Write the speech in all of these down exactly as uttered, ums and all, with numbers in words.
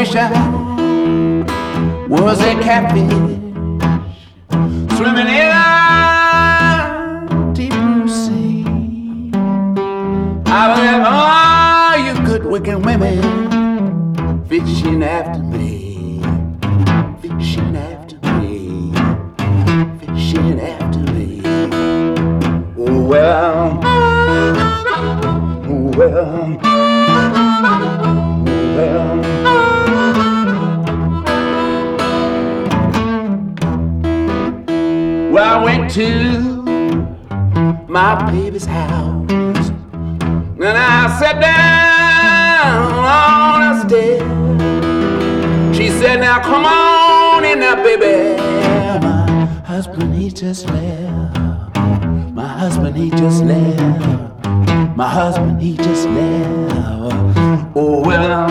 wish I was a catfish swimming in a deep blue sea. I believe all you good looking women fishing after me, fishing after me, fishing after me. Oh well, oh well, oh well. Well, I went to my baby's house and I sat down on a step. She said, now come on in now, baby. My husband, he just left. My husband, he just left. My husband, he just left. Oh, well.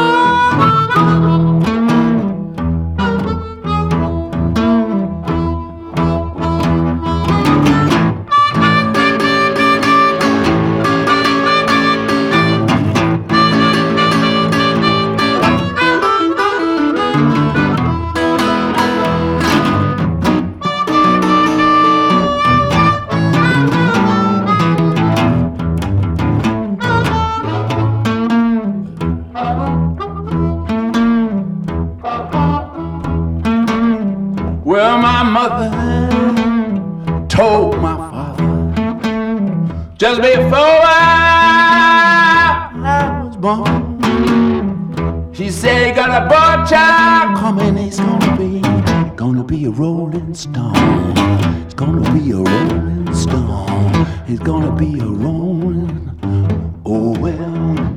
Well, my mother told my father just before I, I was born. She said he got a boy child coming. He's gonna be, gonna be a rolling stone. He's gonna be a rolling stone. He's gonna be a rolling. Oh well.